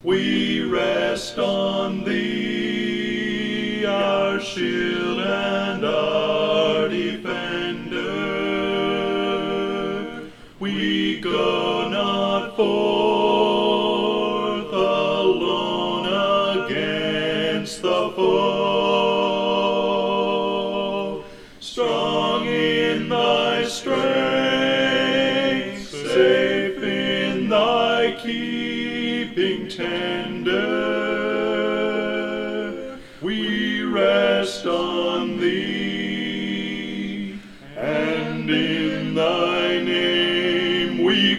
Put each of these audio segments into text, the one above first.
We rest on thee, our shield and our defender. We go not forth alone against the foe. Strong in thy strength, safe in thy keeping tender, we rest on thee, and in thy name we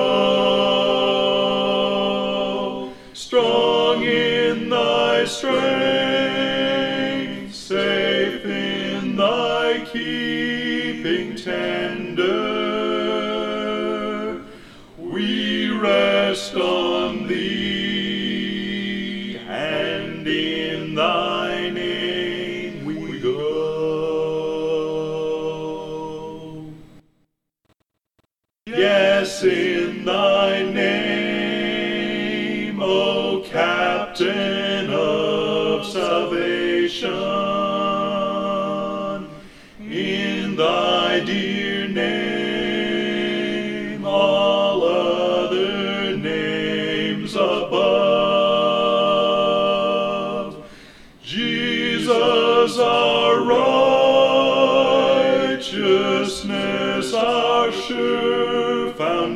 go. Strong in thy strength, safe in thy keeping tender, we rest on thee, and in thy name we go. Yes, in thy name, O Captain of salvation, in thy dear name, all other names above. Jesus, our righteousness, our sure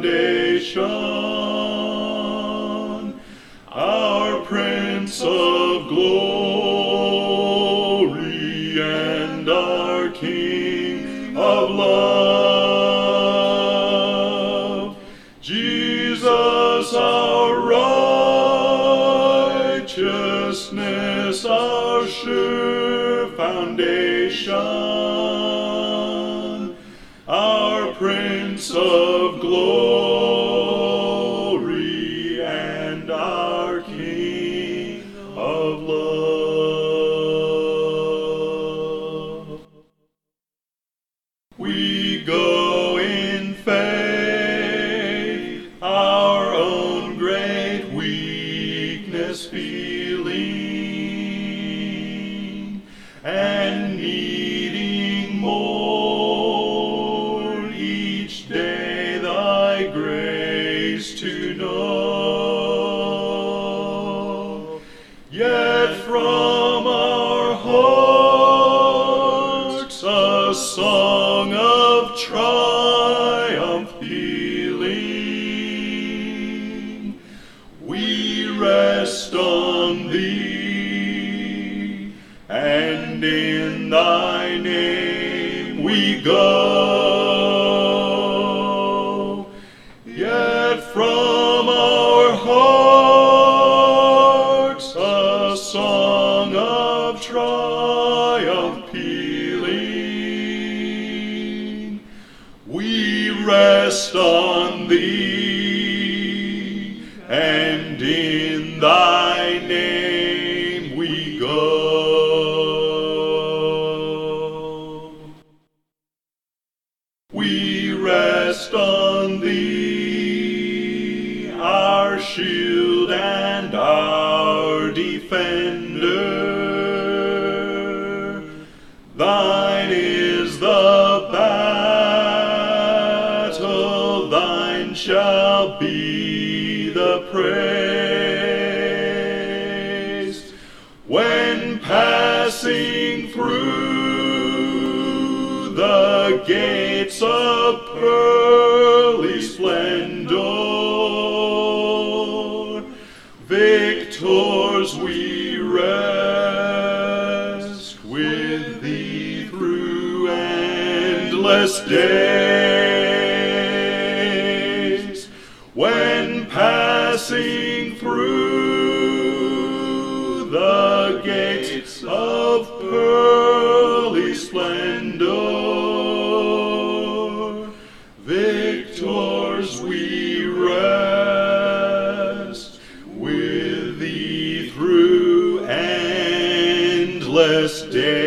foundation, our Prince of glory and our King of love. Jesus, our righteousness, our sure foundation, our Prince of glory and our King of love. We go in faith, our own great weakness feeling, and needing more each day thy grace to know. Yet from our hearts a song of triumph pealing, we rest on thee, and in thy name we go. Yet from our hearts a song of triumph pealing, we rest on thee, and in thy name we go. We rest on thee, our shield and our defender. Thine is the battle, thine shall be the praise. When passing through the gates of pearly splendor, victors we rest with thee through endless days. When passing through the gates of pearly splendor, victors we rest with thee through endless days.